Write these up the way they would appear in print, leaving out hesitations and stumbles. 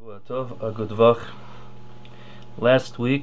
Shavua Tov, a good vach. Last week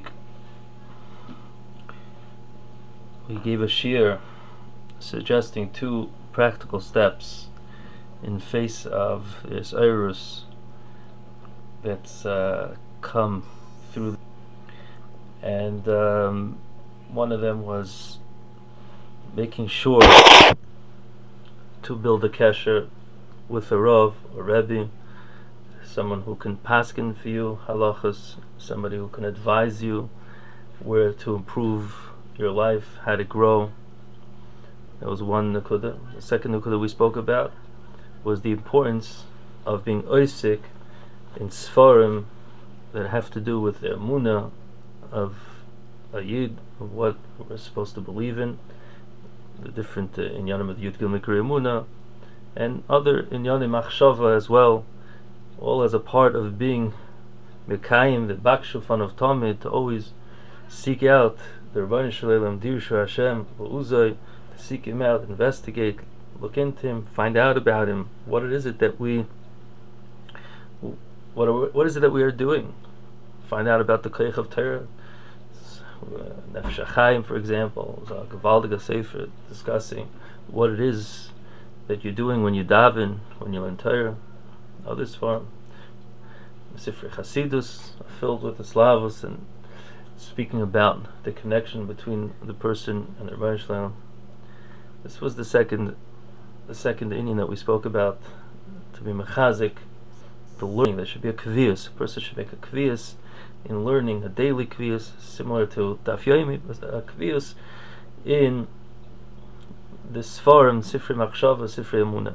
we gave a shiur suggesting two practical steps in face of this virus that's come through, and one of them was making sure to build a kesher with a Rav or Rebbe, someone who can paskin for you halachas, somebody who can advise you where to improve your life, how to grow. That was one nukuda. The second nukuda we spoke about was the importance of being oisik in sfarim that have to do with the emunah of a yid, of what we're supposed to believe in, the different inyanim of Yud Gil Mikri Emunah, and other inyanim machshava as well, all as a part of being Mekayim, the Bakshufan of Talmud, to always seek out the Rebbeinu Shalom, Dirshu Hashem, Uzay, to seek him out, investigate, look into him, find out about him. What is it that we are doing? Find out about the Koyach of Torah. Nefesh HaChaim, for example, was a Gavaldiga Sefer discussing what it is that you're doing when you daven, when you learn Torah. Others form Sifrei Chasidus filled with the Slavos and speaking about the connection between the person and the Rebbeinu Shalom. This was the second inyan that we spoke about, to be mechazik, the learning. There should be a kviyus. A person should make a kviyus in learning, a daily kviyus, similar to Daf Yomi, a kviyus in the Sfarim, Sifrei Machshava, Sifrei Emunah.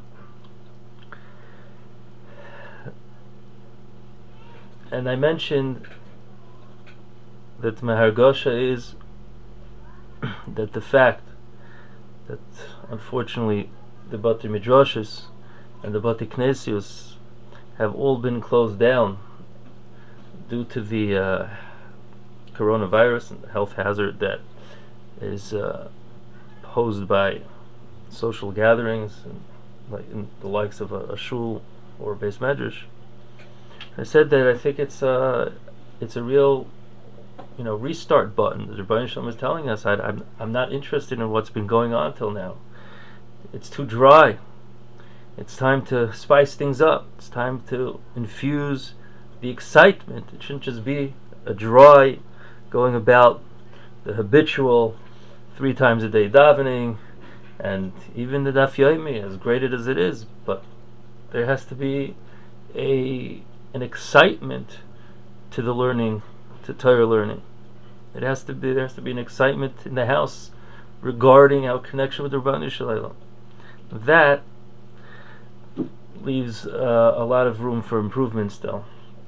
And I mentioned that Mehargasha is that the fact that unfortunately the Bati Midrashis and the Bati Knesius have all been closed down due to the coronavirus and the health hazard that is posed by social gatherings and like in the likes of a shul or a beis medrash. I said that I think it's a real, restart button. The Rebbeinu Shalom is telling us, I'm not interested in what's been going on till now. It's too dry. It's time to spice things up. It's time to infuse the excitement. It shouldn't just be a dry going about the habitual 3 times a day davening, and even the Daf Yomi, as great as it is, but there has to be an excitement to the learning, to Torah learning. There has to be an excitement in the house regarding our connection with the Rebbeinu Shalom. That leaves a lot of room for improvement still.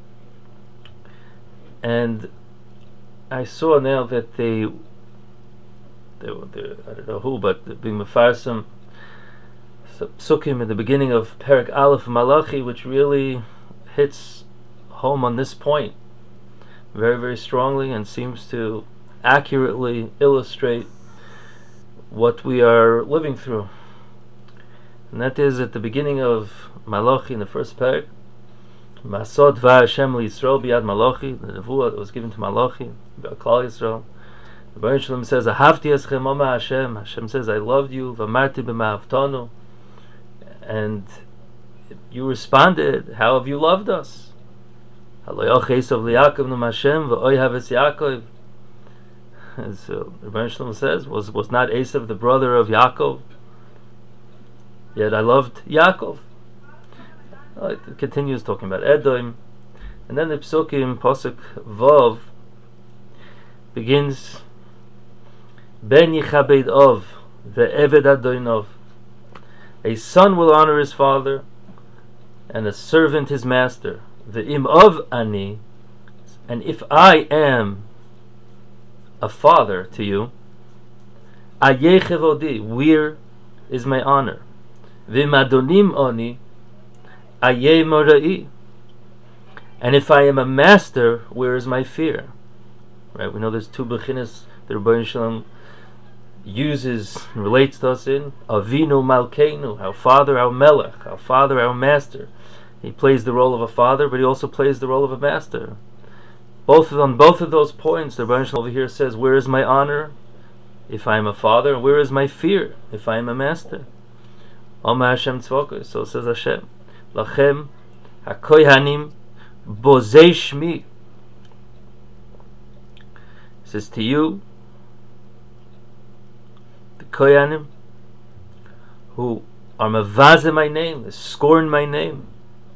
And I saw now that they I don't know who, but being mefarsam psukim in the beginning of Perek Aleph Malachi, which really hits home on this point very, very strongly and seems to accurately illustrate what we are living through. And that is at the beginning of Malachi, in the first Perek, Masod va Hashem li Yisrael biyad Malachi, the nevuah that was given to Malachi about Klal Yisrael. The Rebbeinu Shalom says, Ahavti eschem oma Hashem. Hashem says, I loved you, v'amarti b'ma'avtonu, and you responded, how have you loved us? And so the Rebbeinu Shalom says, was not Esav the brother of Yaakov? Yet I loved Yaakov. It continues talking about Edom, and then the Psukim Pasuk Vav begins, Ben yichabed ov ve'eved adonov. A son will honor his father, and a servant his master. Ve'im of ani, and if I am a father to you, ayeh chevodi, where is my honor? Ve'im adonim oni, ayeh morai, and if I am a master, where is my fear? Right? We know there's 2 bechinas the Rebbeinu Shalom uses and relates to us in Avinu Malkeinu, our Father, our Melech, our Father, our Master, He plays the role of a father, but he also plays the role of a master. Both of those points, the Rebbe over here says, where is my honor if I am a father, and where is my fear if I am a master? Omer Hashem Tzvokos, so says Hashem, Lachem HaKohanim Bozei Shmi. He says to you, the Kohanim, who are mevazeh my name, scorn my name.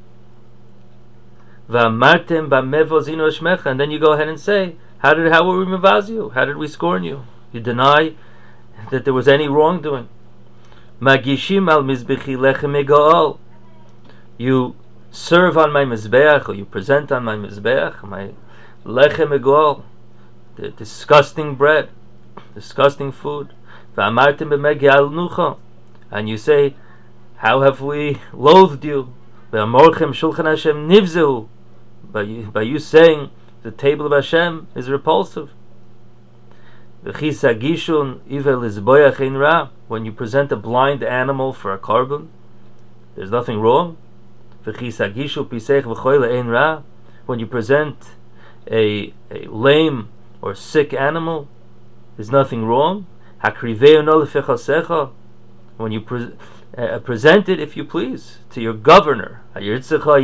V'amartem b'mevozino shmecha, and then you go ahead and say, how were we mevaz you? How did we scorn you? You deny that there was any wrongdoing. Magishim al mizbechi lechem egoal. You serve on my mizbeach, or you present on my mizbeach, my lechem egoal, the disgusting bread, disgusting food. V'amartem b'megi al nucha, and you say, how have we loathed you? V'amorchem shulchan Hashem nivzehu, by you saying the table of Hashem is repulsive. When you present a blind animal for a korban, there's nothing wrong. When you present a lame or sick animal, there's nothing wrong. When you present it, if you please, to your governor. Hashem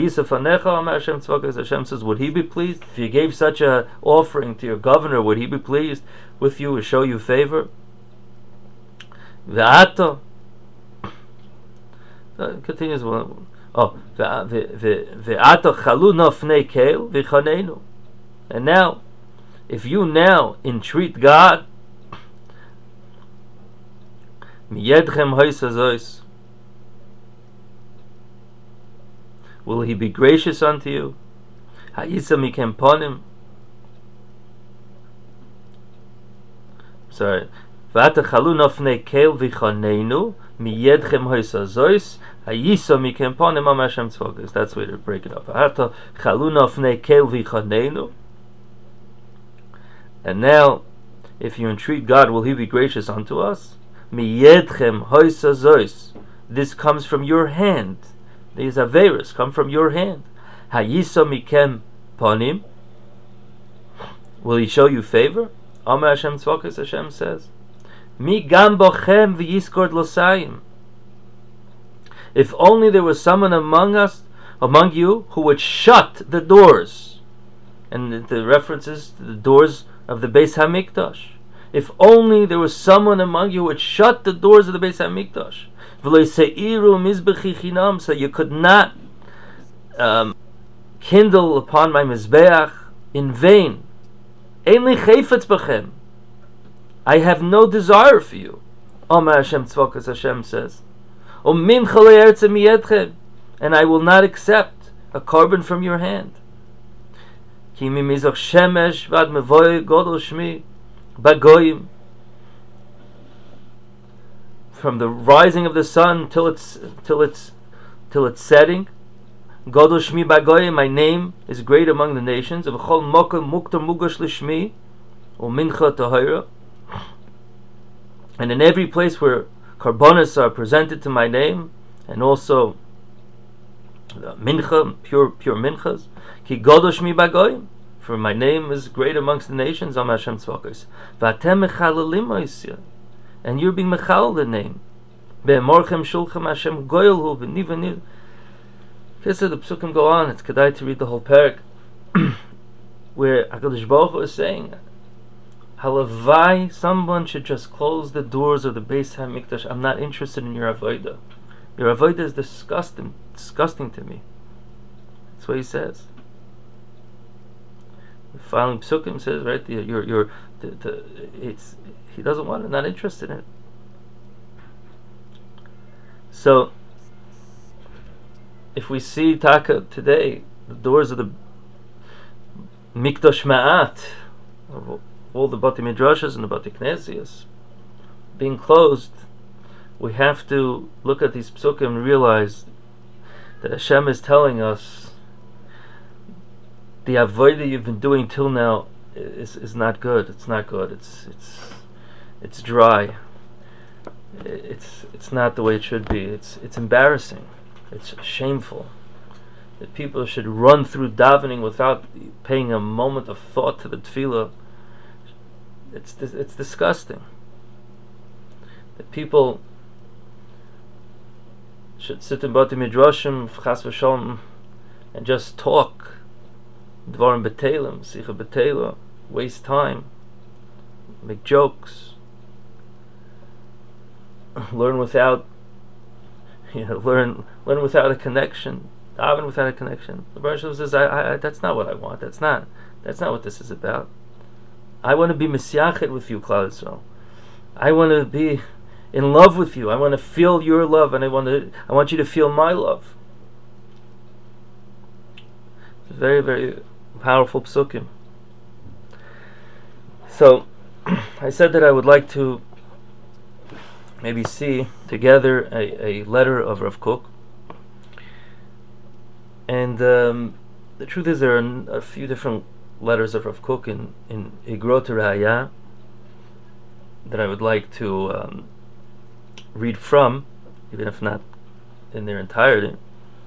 says, would he be pleased? If you gave such an offering to your governor, would he be pleased with you or show you favor? Continues. And now, if you now entreat God, will he be gracious unto you? Sorry. That's the way to break it up. And now, if you entreat God, will he be gracious unto us? This comes from your hand. These averos come from your hand. Will he show you favor? Amar Hashem Tzvokos, Hashem says, if only there was someone among you, who would shut the doors. And the references to the doors of the Beis HaMikdash. If only there was someone among you who would shut the doors of the Beis HaMikdash. So you could not kindle upon my mizbeach in vain. I have no desire for you. Omer Hashem Tzvokos, Hashem says, and I will not accept a korban from your hand. From the rising of the sun till its setting, Godol Shmi Bagoyim, my name is great among the nations. V'chol mokom muktar mugash l'shmi u'mincha tahira. And in every place where karbonos are presented to my name, and also mincha, pure minchas, ki Godol Shmi Bagoyim, for my name is great amongst the nations. Am Hashem Tzvokos. V'atem mechalalim oisya, and you're being mechal the name. Be'emorchem shulchem Hashem goyelhu v'niv. The psukim go on. It's kedai to read the whole parak, where HaKadosh Baruch Hu is saying, halavai, someone should just close the doors of the Beis HaMikdash. I'm not interested in your avodah. Your avodah is disgusting to me. That's what he says. The following psukim says, right, he doesn't want it, not interested in it. So, if we see Taka today, the doors of the Mikdash Ma'at, of all the Bati Midrashas and the Bati Knesias, being closed, we have to look at these psukim and realize that Hashem is telling us the avodah you've been doing till now is not good. It's not good. It's dry. It's not the way it should be. It's embarrassing. It's shameful. that people should run through davening without paying a moment of thought to the tefillah. It's disgusting. That people should sit in Bati Midrashim, Chas v'Shalom, and just talk, Dvarim B'Teilim, Sicha B'Teila, waste time, make jokes, learn without, learn without a connection, daven without a connection. The Baruch Shalom says, that's not what I want. That's not what this is about. I want to be Mesiachet with you, Klal Yisrael. I want to be in love with you. I want to feel your love, and I want you to feel my love. It's very, very powerful psukim. So, I said that I would like to maybe see together a letter of Rav Kook. And the truth is, there are a few different letters of Rav Kook in Igrot Raya that I would like to read from, even if not in their entirety.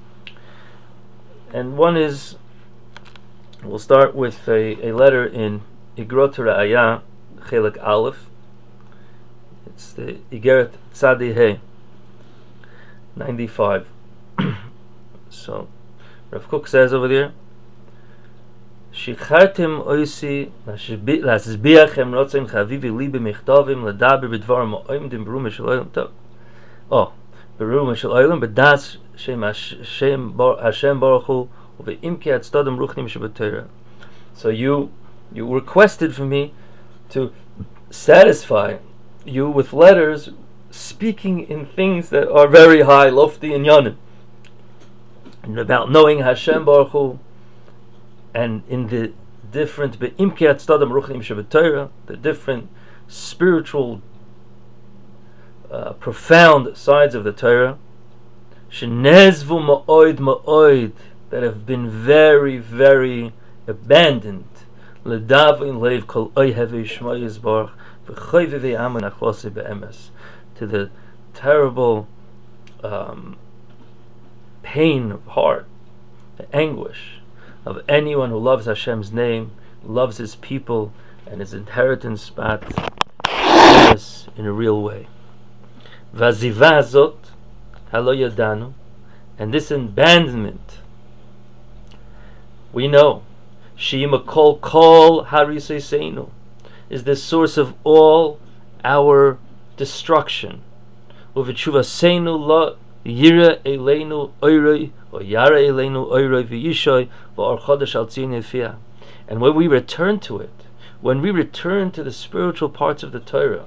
And one is, we'll start with a letter in Igrot Raya, Chelik Aleph. It's the Igeret Tzadi He, 95. So, Rav Kook says over there, Shichartem oisi lasbiachem rotzen chavivi li b'michtavim ladaber b'dvarim oimdim berum shel olam tov. Oh, berum shel olam b'das shem Hashem Baruch Hu uve'imki atztadim ruchnim shebetorah. So you requested for me to satisfy you with letters speaking in things that are very high, lofty, and yanim, and about knowing Hashem Baruch Hu, and in the different the different spiritual profound sides of the Torah, that have been very, very abandoned, to the terrible pain of heart, the anguish of anyone who loves Hashem's name, loves His people and His inheritance spot in a real way. Vaziva zot halo yadanu, and this abandonment, we know, she'ima kol hariseinu, is the source of all our destruction. Uvetshuvaseinu lo yira eleinu oiroi, or yara eleinu oiroi v'yishoy v'or chodesh al tzin yefia. And when we return to it, when we return to the spiritual parts of the Torah,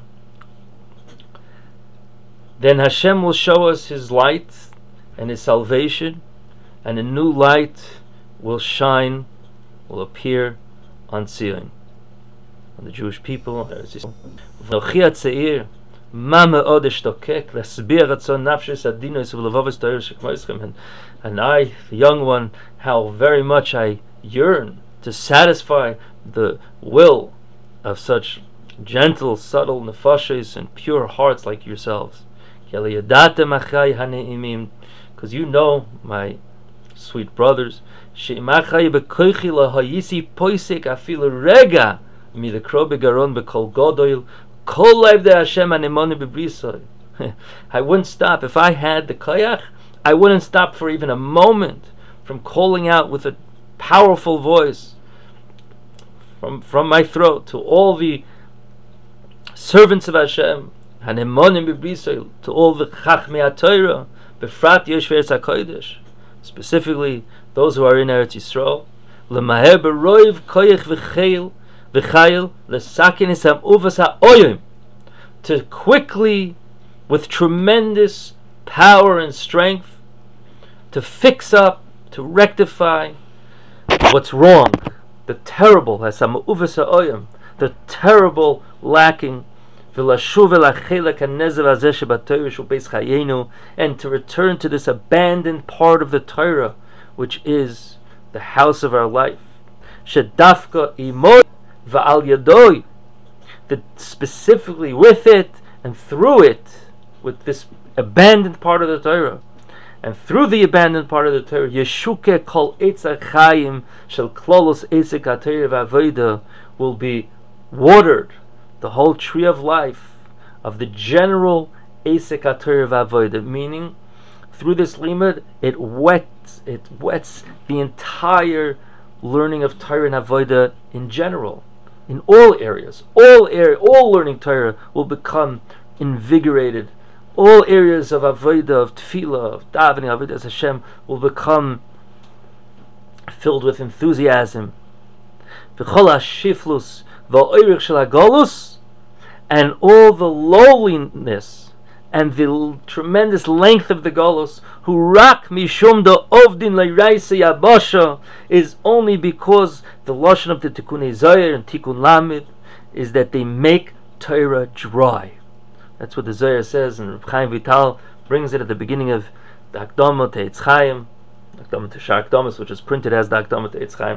then Hashem will show us His light and His salvation, and a new light will shine, will appear on Zion, on the Jewish people. And I, the young one, how very much I yearn to satisfy the will of such gentle, subtle nefashos and pure hearts like yourselves. Because you know, my sweet brothers, I wouldn't stop. If I had the koyach, I wouldn't stop for even a moment from calling out with a powerful voice from my throat to all the servants of Hashem, to all the Chachmei HaTorah, Befrat Yoshvei Eretz HaKodesh, specifically those who are in Eretz Yisrael, L'maher b'roiv koyach v'chayil l'sakin isam uvas ha'oyim, to quickly, with tremendous power and strength, to fix up, to rectify what's wrong, the terrible, the terrible lacking, and to return to this abandoned part of the Torah, which is the house of our life. That specifically with it and through it, with this abandoned part of the Torah, And through the abandoned part of the Torah, Yeshuke kol eitz hachayim shel klolos eisek haTorah v'avoda will be watered, the whole tree of life of the general eisek haTorah v'avoda, meaning through this limud it wets the entire learning of Torah and avoda in general, in all areas. All learning Torah will become invigorated. All areas of avodah, of tefillah, of davening, avodas Hashem will become filled with enthusiasm. V'chol hashiflus v'oirich shel hagolus, and all the lowliness and the tremendous length of the golus, who rak mishum da ovdin leiraisa yabasha, is only because the lashon of the Tikkunei Zohar and Tikkun Lamed is that they make Torah dry. That's what the Zohar says, and Reb Chaim Vital brings it at the beginning of the Akdama to Eitz Chaim, Akdama to Shar Akdamas, which is printed as the Akdama to Eitz Chaim,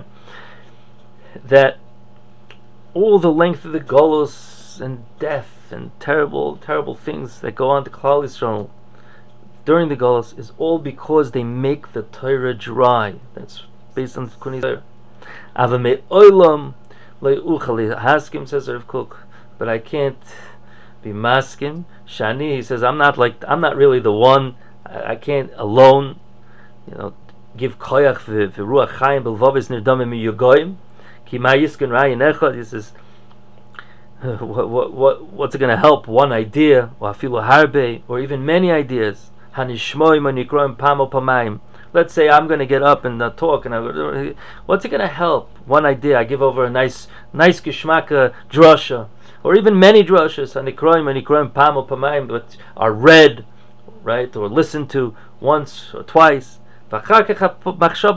that all the length of the Golos and death and terrible things that go on to Klal Yisrael during the Golos is all because they make the Torah dry. That's based on the Tikkunei Zohar. Avamei olam le'uchali haskim, says Rav Kook, but I can't be maskim. Shani, he says, I'm not really the one. I can't alone, give koyach v'ruach chayim b'lvavis nirdamim miyogoyim ki ma yisken rayin echad. He says, what's it going to help? One idea, or afilu harbe, or even many ideas. Hanishmoy manikroim pamo pamayim. Let's say I'm going to get up and talk, and what's it going to help? One idea, I give over a nice geschmacka drasha, or even many drashas, hanikroim pamo pamayim, that are read, right, or listened to once or twice. Then after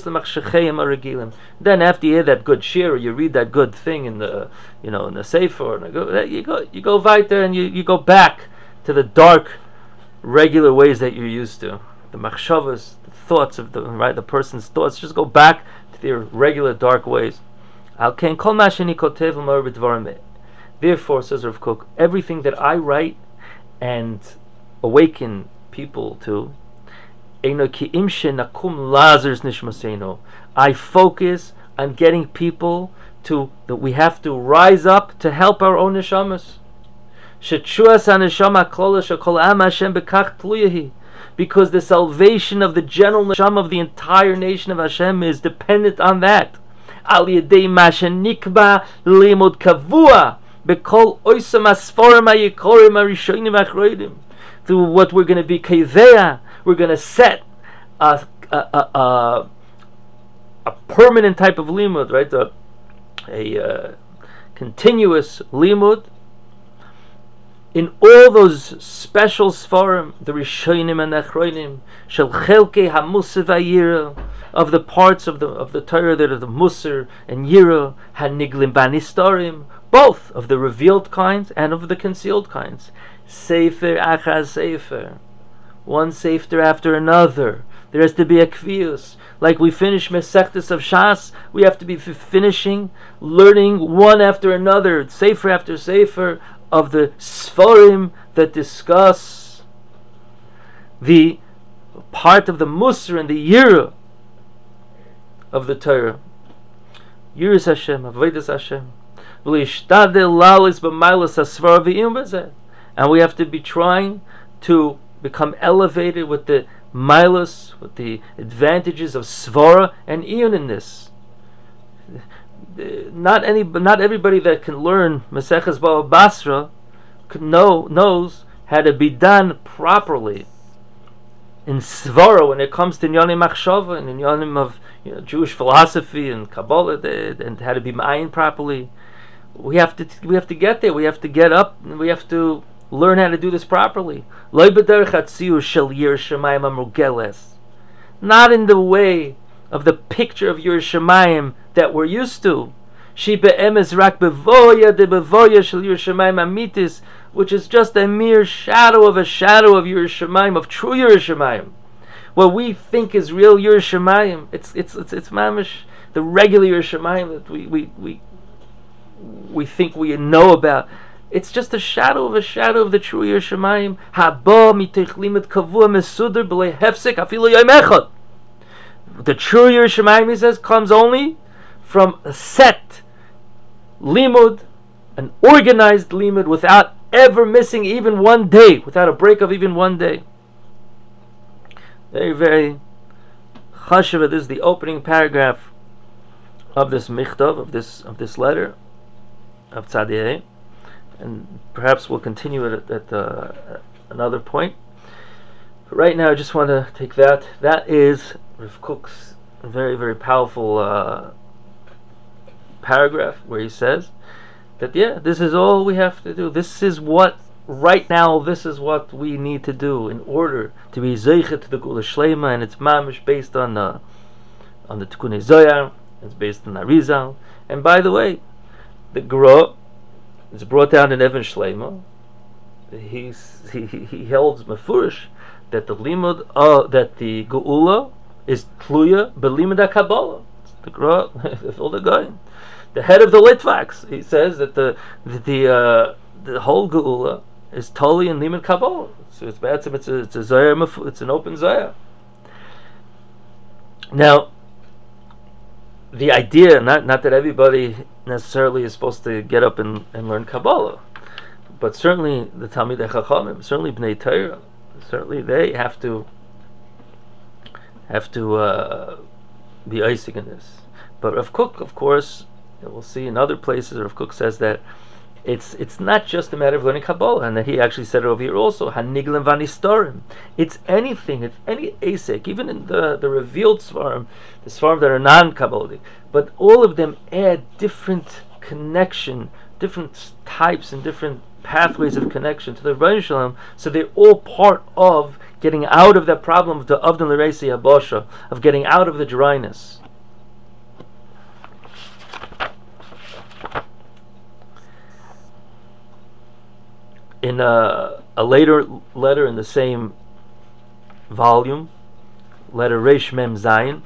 you hear that good shir, or you read that good thing in the in the sefer, you go weiter and you go back to the dark, regular ways that you're used to. The machshavas, the thoughts of the person's thoughts, just go back to their regular dark ways. Therefore, says Rav Kook, everything that I write and awaken people to, I focus on getting people to that we have to rise up to help our own neshamas. Because the salvation of the general neshama of the entire nation of Hashem is dependent on that. Through what we're going to be keiveya, we're going to set a permanent type of limud, right? A continuous limud in all those special sfarim, the rishonim and the achronim, shel chelkei hamusar v'yira, of the parts of the Torah that are the musar and yira, haniglim banistarim, both of the revealed kinds and of the concealed kinds. Sefer achaz sefer, one sefer after another. There has to be a kvius. Like we finish Mesechtes of Shas, we have to be finishing, learning one after another, sefer after sefer, of the Sfarim that discuss the part of the Musar and the Yira of the Torah. Yiras Hashem, Avodas Hashem. And we have to be trying to become elevated with the milas, with the advantages of Svara and Iyun in this. Not everybody that can learn Maseches Baba Basra knows how to be done properly in Svara when it comes to Inyanim Machshava and Inyanim of Jewish philosophy and Kabbalah, and how to be ma'ayin properly. We have to get there. We have to get up, and we have to learn how to do this properly. Not in the way of the picture of Yerushalayim that we're used to, which is just a mere shadow of Yerushalayim, of true Yerushalayim. What we think is real Yerushalayim, it's mamish, the regular Yerushalayim that we think we know about. It's just a shadow of the true Yir Shemayim. Haba mitech limud kavua mesuder b'lei hefsek afilu yom echad. The true Yir Shemayim, he says, comes only from a set limud, an organized limud, without ever missing even one day, without a break of even one day. Very, very chashuv. This is the opening paragraph of this michtav, of this letter of Tzadiyah, and perhaps we'll continue it at another point. But right now, I just want to take that. That is Rav Kook's very, very powerful paragraph where he says that, yeah, this is all we have to do. This is what, right now, this is what we need to do in order to be zeichet to the Gula Shleima, and it's mamish based on the Tikkunei Zohar. It's based on Arizal. And by the way, the Gra is brought down in Even Shleima. He holds mefurish that the limud, that the Geula is tluya belimud HaKabbalah. The Gra, the guy, the head of the Litvaks, he says that the whole Geula is totally in limud Kabbalah. So it's bad. It's a Zohar, it's an open Zohar. Now, the idea, not that everybody necessarily is supposed to get up and learn Kabbalah, but certainly the Talmidei Chachamim, certainly Bnei Torah, certainly they have to be icing in this. But Rav Kook, of course, we'll see in other places, Rav Kook says that it's not just a matter of learning Kabbalah, and that he actually said it over here also, Haniglim Vanistorim. It's anything, it's any asek, even in the revealed Svarim, the Svarim that are non-Kabbalic, but all of them add different connection, different types and different pathways of connection to the Rebbeinu Shalom, so they're all part of getting out of that problem of the Avdan L'Reisi Habosha, of getting out of the dryness. In a later letter in the same volume, letter Reish Mem Zayin,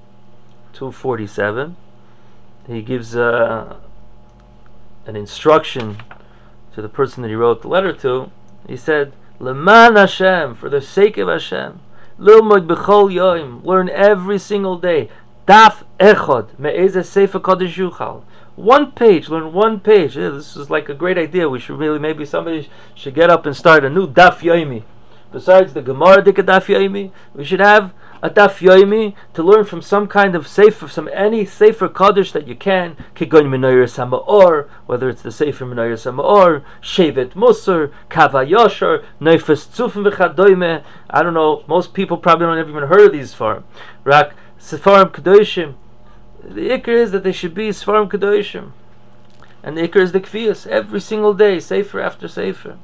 247, he gives an instruction to the person that he wrote the letter to. He said, Leman Hashem, for the sake of Hashem, Lilmod b'chol yoim, learn every single day, Daf echad me'ezeh sefer kodesh yuchal. One page, learn one page. Yeah, this is like a great idea. We should really, maybe somebody should get up and start a new Daf Yomi. Besides the Gemara Dika Daf Yomi, we should have a Daf Yomi to learn from some kind of sefer, any sefer Kaddish that you can. Kigon Menoyer Samaor, whether it's the sefer Menoyer Samaor, Shevet Musar, Kava Yosher, Neifes Tzufim V'chadoime. I don't know, most people probably don't have even heard of these Sfarim. Rak Sefarim Kedoshim. The ikr is that they should be Sfarim Kedoshim, and the ikr is the Kfiyas every single day, sefer after sefer.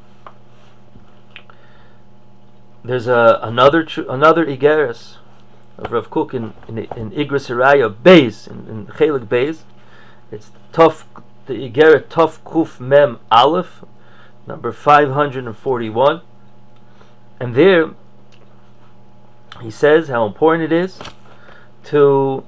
There's another Igeres of Rav Kook in Igros Haraya Beis, in Chelik Beis. It's the Igeret Tov Kuf Mem Aleph, number 541, and there he says how important it is to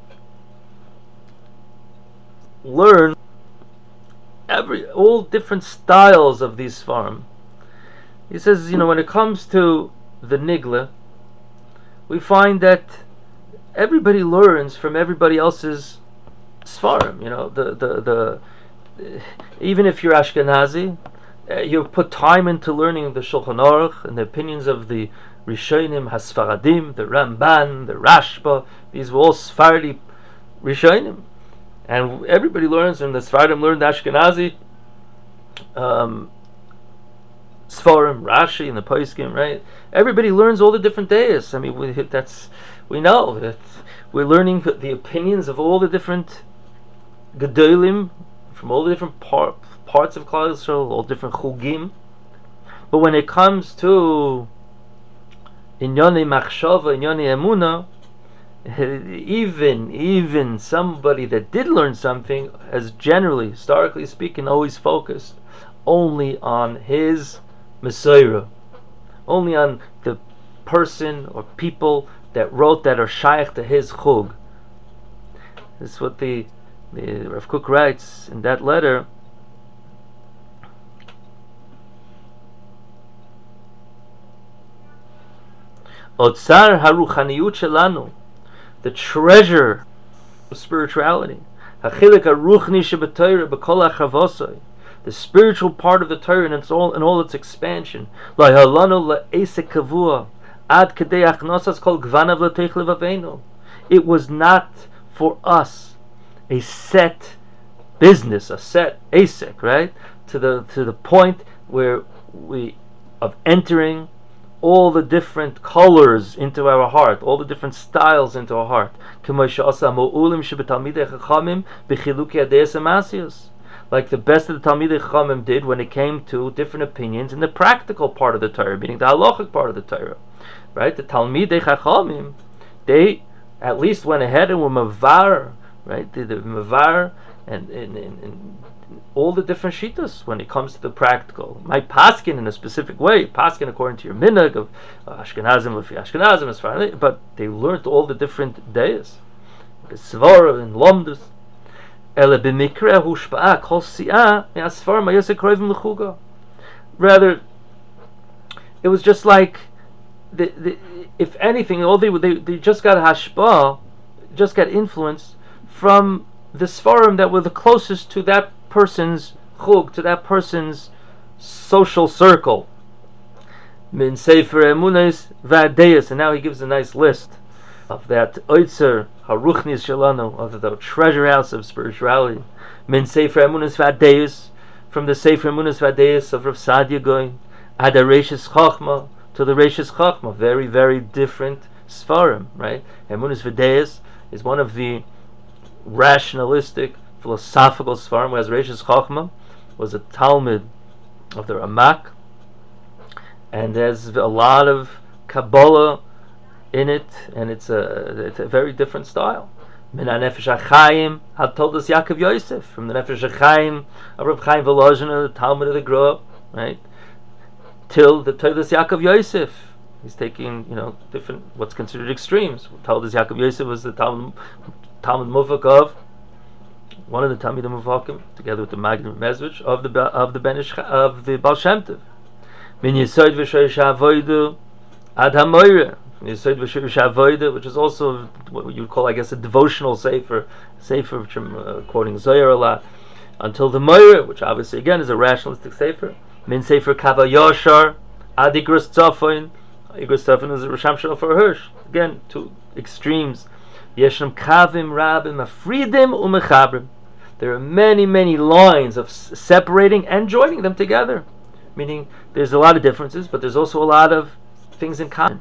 learn all different styles of these Sfarim. He says, when it comes to the Nigla, we find that everybody learns from everybody else's Sfarim. Even if you're Ashkenazi, you put time into learning the Shulchan Aruch and the opinions of the Rishonim, Hasfaradim, the Ramban, the Rashba. These were all Sephardi Rishonim. And everybody learns, and the Sfaradim learned Ashkenazi Sfarim, Rashi, and the Poskim, right? Everybody learns all the different days. I mean, we know that we're learning the opinions of all the different Gedolim from all the different parts of Klal Yisrael, all different Chugim. But when it comes to Inyonei Machshava, Inyonei Emunah, even somebody that did learn something has generally, historically speaking, always focused only on his Messiah, only on the person or people that wrote that are shaykh to his chug. This is what the Rav Kook writes in that letter. Otsar haruchaniyut shelanu, the treasure of spirituality. Hachilek haruchni sheb'Torah b'kol hachavosai, the spiritual part of the Torah in all its expansion. Lo halanu le'esek kavua ad kedei achnosas kol gvanav l'teich levavenu. It was not for us a set business, a set asek, right? To the point where we of entering all the different colors into our heart, all the different styles into our heart. Like the best of the Talmidei Chachamim did when it came to different opinions in the practical part of the Torah, meaning the halachic part of the Torah. Right? The Talmidei Chachamim, they at least went ahead and were mavar, right? The mavar and all the different shitas when it comes to the practical. My paskin in a specific way, paskin according to your minhag of Ashkenazim, lefi Ashkenazim, as far, but they learned all the different days, Svara and Lomdus. Rather, it was just like if anything, all they just got hashpah, just got influence from the Sfarim that were the closest to that person's chug, to that person's social circle. Min Sefer Emunos V'Adeis, and now he gives a nice list of that Oitzer Haruchnis Shalano, of the treasure house of spirituality. Min Sefer Emunos V'Adeis, from the Sefer Emunos V'Adeis of Rav Sadia Goin, Ad Reishis Chachma, to the Reishis Chachma, very, very different Sfarim, right? Emunos V'Adeis is one of the rationalistic, philosophical Sfarim, whereas Reishis Chachma was a Talmud of the Ramak, and there's a lot of Kabbalah in it, and it's a very different style. Min HaNefesh HaChaim had told us Yaakov Yosef, from the Nefesh HaChaim of Reb Chaim Volozhin, the Talmud of the Grob, right, till the Todas Yaakov Yosef. He's taking, different, what's considered extremes. Todas Yaakov Yosef was the Talmud Mufak of one of the Talmid Mufakim, together with the Magen Mezrich of the Benish of the Baal Shem Tov. Min Yesod v'Shorish HaAvodah Ad HaMoireh, Yesod v'Shorish HaAvodah, which is also what you would call, I guess, a devotional sefer, which I'm quoting Zohar a lot, until the Moireh, which obviously again is a rationalistic sefer. Min Sefer Kava Yoshar Ad Igros Tzafon. Igros Tzafon is a Risham Shel for Hirsch. Again, two extremes. Yeshem Kavim Rabim Afridim Umechabrim. There are many, many lines of separating and joining them together. Meaning, there's a lot of differences, but there's also a lot of things in common.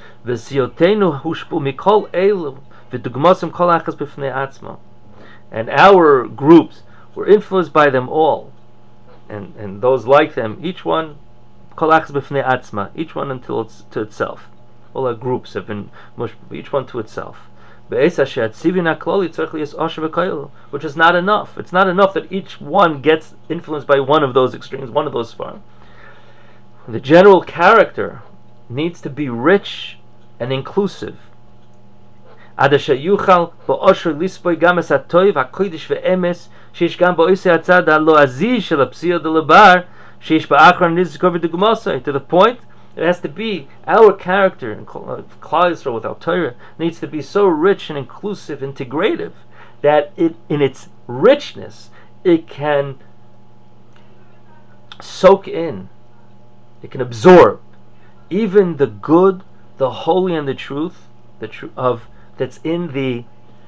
And our groups were influenced by them all, and those like them, each one each one until it's to itself. All our groups have been each one to itself. Which is not enough. It's not enough that each one gets influenced by one of those extremes, one of those farms. The general character needs to be rich and inclusive. That to the point, it has to be our character, and Klal Yisrael without Torah needs to be so rich and inclusive, integrative, that it, in its richness, it can soak in, it can absorb even the good, the holy, and the truth, that's in the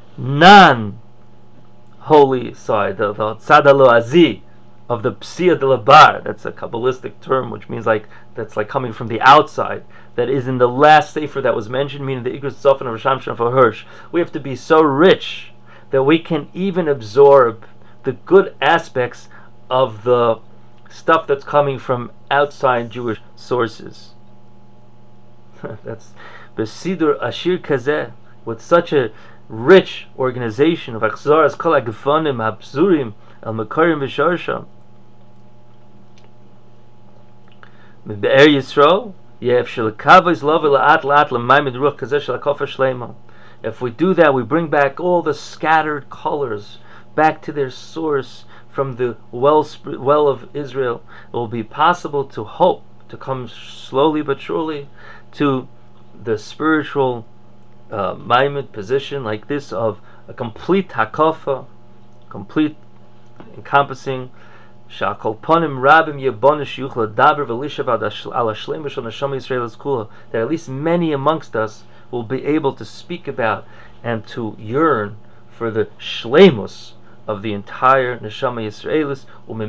non-holy side, the tzad haloazi of the psia de labar. That's a Kabbalistic term, which means that's like coming from the outside. That is in the last sefer that was mentioned, meaning the Igros Tzafon of Risham Shel for Hirsch. We have to be so rich that we can even absorb the good aspects of the stuff that's coming from outside Jewish sources. That's Besidur Ashir Kazeh, with such a rich organization of Achzaras Kol HaGefonim HaPzurim El Mekarim V'Sharsham. Be'er Yisrael Yev Shel Kavos Love La'at La'at L'Maymed Ruach Kazeh Shel HaKofa Shleima. If we do that, we bring back all the scattered colors back to their source from the well of Israel. It will be possible to hope, to come slowly but surely to the spiritual Maimid position like this of a complete hakafa, complete encompassing shakol panim rabim yebonish yuchla daber v'lishav al hashleim shel neshama Yisrael kula, that at least many amongst us will be able to speak about and to yearn for the shleimus of the entire neshama Yisraelis,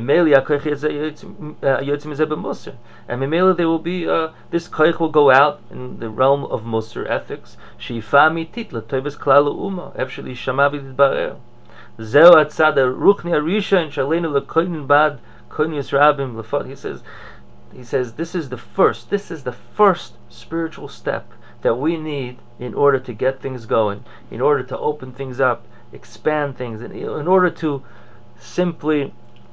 and memela there will be this koich will go out in the realm of Musar ethics. Sheifa mitit letoivas klal u'uma efsheli shama v'titbarer. Zeu atzad ruchni arisha shalenu lekoinin bad koinis rabim lefot. He says this is the first spiritual step that we need in order to get things going, in order to open things up, expand things, and in order to simply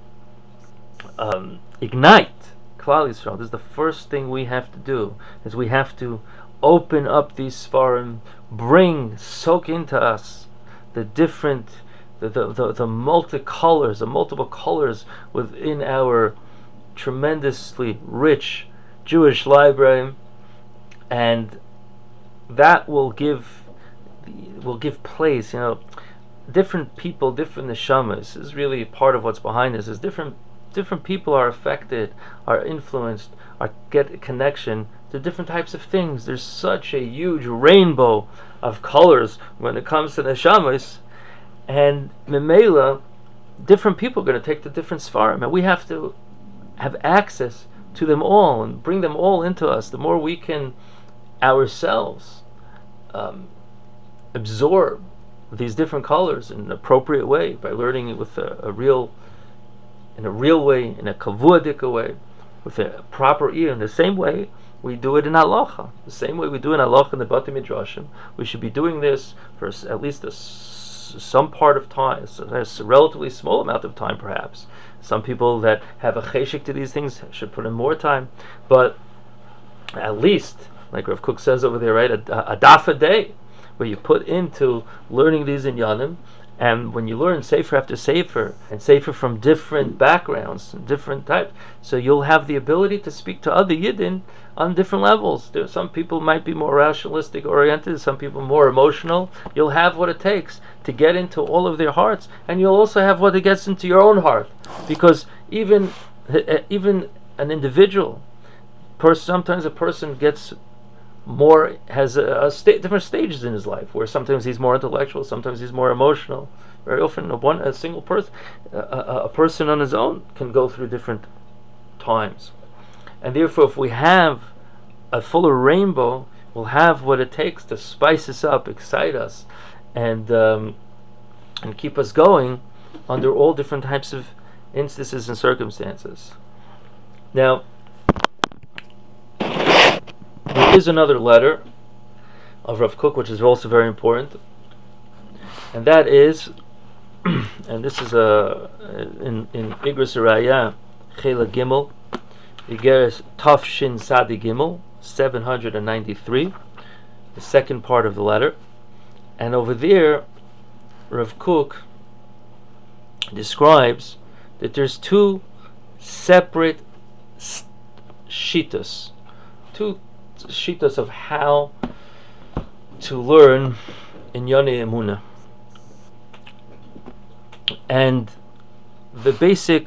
ignite Klal Yisrael. This is the first thing we have to do, is we have to open up these Sfarim, soak into us the different, the multicolors, the multiple colors within our tremendously rich Jewish library, and that will give place, different people, different neshamas is really part of what's behind this. Is different people are affected, are influenced, get a connection to different types of things. There's such a huge rainbow of colors when it comes to neshamas, and memela, different people are going to take the different svarim, and we have to have access to them all and bring them all into us. The more we can ourselves absorb these different colors in an appropriate way, by learning it with a real way, in a kavuadika way, with a proper ear. In the same way we do it in halacha, the same way we do in halacha in the Batei Midrashim, we should be doing this for at least some part of time. So there's a relatively small amount of time, perhaps. Some people that have a cheshik to these things should put in more time, but at least, like Rav Kook says over there, right, a daf a day, where you put into learning these inyanim, and when you learn sefer after sefer, and sefer from different backgrounds, different types, so you'll have the ability to speak to other yidden on different levels. Some people might be more rationalistic oriented, some people more emotional. You'll have what it takes to get into all of their hearts, and you'll also have what it gets into your own heart, because even an individual person, sometimes a person gets more, has different stages in his life, where sometimes he's more intellectual, sometimes he's more emotional. Very often a single person, a person on his own, can go through different times, and therefore if we have a fuller rainbow, we'll have what it takes to spice us up, excite us, and keep us going under all different types of instances and circumstances. Now, there is another letter of Rav Kook which is also very important, and that is, and this is in Igros Raya Chela Gimel, Igeres Taf Shin Sadi Gimel 793, the second part of the letter, and over there Rav Kook describes that there's two separate shitas, of how to learn in Yonei Emunah, and the basic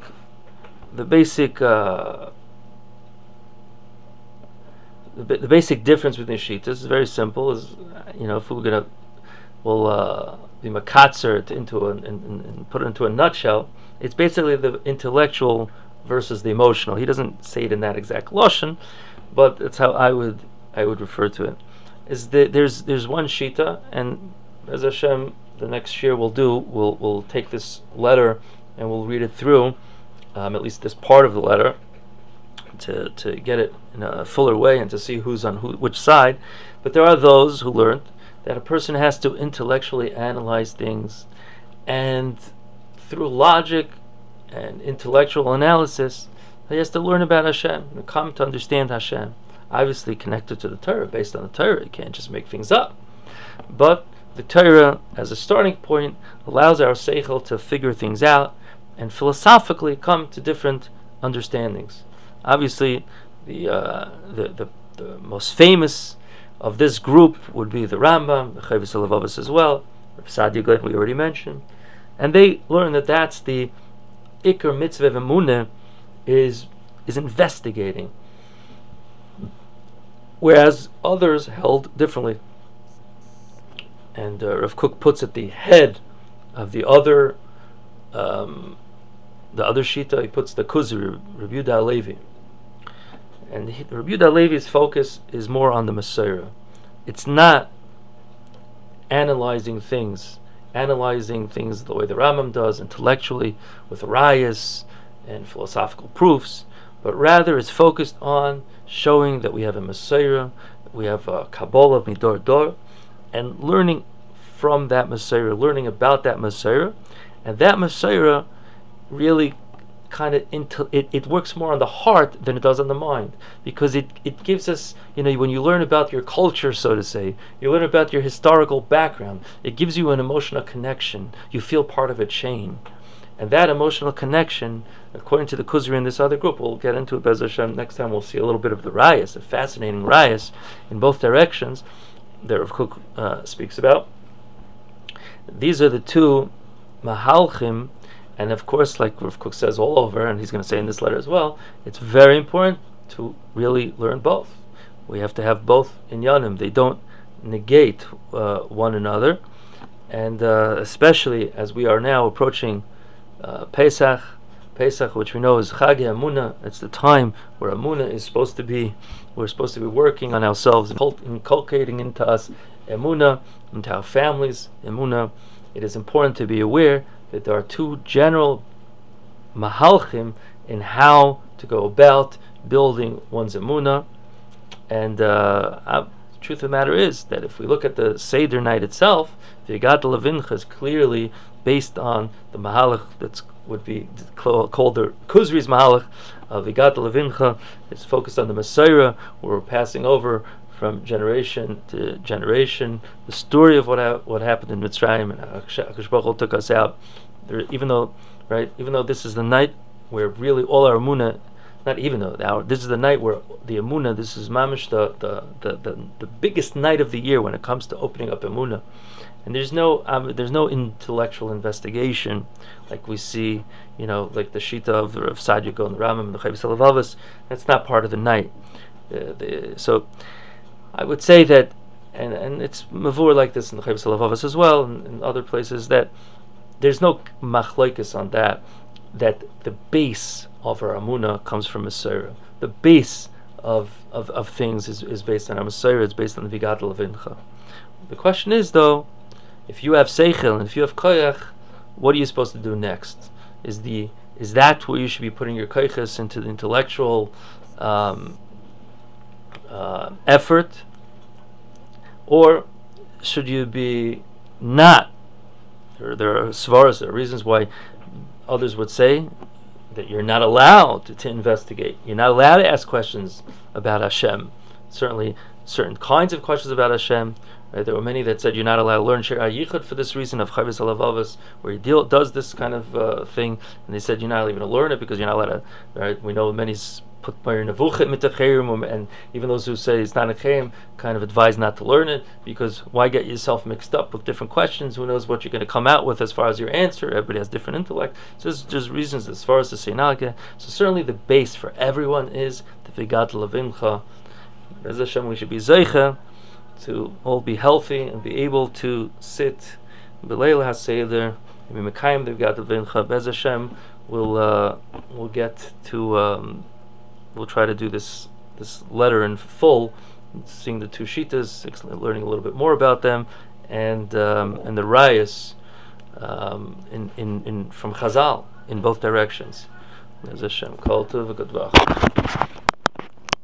difference between shitas is very simple. Is, if we'll be makatzer and put it into a nutshell, it's basically the intellectual versus the emotional. He doesn't say it in that exact lashon, but that's how I would refer to it. Is that there's one shita, and as Hashem, the next year we'll take this letter and we'll read it through, at least this part of the letter, to get it in a fuller way and to see who's on which side. But there are those who learned that a person has to intellectually analyze things, and through logic and intellectual analysis, he has to learn about Hashem and come to understand Hashem. Obviously connected to the Torah, based on the Torah. You can't just make things up. But the Torah, as a starting point, allows our seichel to figure things out and philosophically come to different understandings. Obviously, the most famous of this group would be the Rambam, the Chovos HaLevavos as well, Rav Sadia Gaon we already mentioned, and they learn that that's the Iker Mitzvah of Emunah is investigating, whereas others held differently. And Rav Kook puts at the head of the other shita, he puts the Kuzri, Rabbi Yehuda HaLevi. And Rabbi Yehuda HaLevi's focus is more on the Mesorah. It's not analyzing things the way the Rambam does, intellectually, with rayas and philosophical proofs, but rather it's focused on showing that we have a Mesorah, we have a Kabbalah of Midor Dor, and learning from that Mesorah, learning about that Mesorah, and that Mesorah really kind of it works more on the heart than it does on the mind, because it gives us, when you learn about your culture, so to say, you learn about your historical background, it gives you an emotional connection. You feel part of a chain, and that emotional connection, according to the Kuzri in this other group, we'll get into it Be'ez Hashem next time. We'll see a little bit of the rayas, a fascinating rayas in both directions that Rav Kook speaks about. These are the two mahalchim. And of course, like Rav Kook says all over, and he's going to say in this letter as well, it's very important to really learn both. We have to have both inyanim. They don't negate one another. And especially as we are now approaching Pesach, which we know is Chag Emunah. It's the time where Emunah is supposed to be, we're supposed to be working on ourselves, inculcating into us Emunah, into our families Emunah. It is important to be aware that there are two general mahalchim in how to go about building one's emunah. And the truth of the matter is that if we look at the Seder night itself, the Vigat Levincha is clearly based on the mahalach that would be called the Kuzri's mahalach of Vigat Levincha. It's focused on the Mesorah, where we're passing over from generation to generation the story of what happened in Mitzrayim, and HaKadosh Baruch Hu took us out. Even though this is the night where really all our emunah, this is the night where the emunah, this is mamish the biggest night of the year when it comes to opening up emunah, and there's no intellectual investigation like we see, like the shita of Rav Sadia Gaon and the Rambam and the Chovos HaLevavos. That's not part of the night. So I would say that, and it's mavur like this in the Chovos HaLevavos as well, and in other places, that there's no machlokes on that the base of our Amunah comes from Mesorah. The base of things is based on our Mesorah, it's based on the Vigat Levincha. The question is, though, if you have Seichel and if you have Koyach, what are you supposed to do next? Is that where you should be putting your Koyches, into the intellectual effort? Or should you be not? There are svaras, there are reasons why others would say that you're not allowed to investigate. You're not allowed to ask questions about Hashem. Certainly, certain kinds of questions about Hashem. Right? There were many that said you're not allowed to learn Shir HaYichud for this reason of Chovos HaLevavos, where he does this kind of thing, and they said you're not even to learn it because you're not allowed to. Right? We know many put Meir Nevuchet Mitacherim, and even those who say it's not a Chayim kind of advise not to learn it, because why get yourself mixed up with different questions? Who knows what you're going to come out with as far as your answer? Everybody has different intellect. So there's reasons as far as the Seinalke. So certainly the base for everyone is the Vigat Levincha. Be'ez Hashem, we should be Zeicha to all be healthy and be able to sit B'Leil HaSeder and be Mekayim the Vigat Levincha. Be'ez Hashem, we'll get to we'll try to do this letter in full, seeing the two shitas, learning a little bit more about them, and the rayas in from Chazal in both directions. Be'ez Hashem, Kol Tov v'God V'Achar.